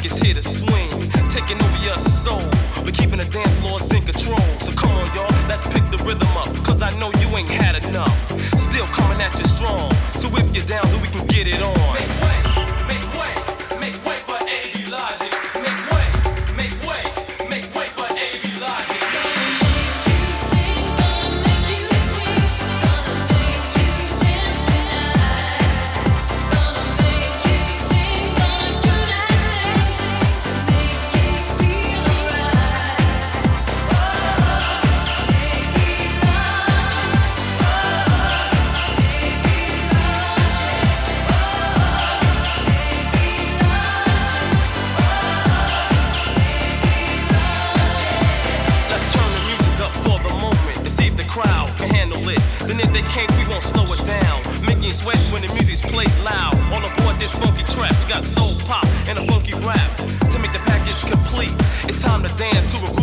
is here to swing, taking over your soul. We're keeping the dance floors in control. So come on, y'all, let's pick the rhythm up. Cause I know you ain't had enough. Still coming at you strong. So if you're down, then we can get it on. Make way, make way, make way for A.B. Logic. Make way, make way, make way for A.B. Logic. Sweat when the music's played loud. All aboard this funky track, we got soul pop and a funky rap to make the package complete. It's time to dance to a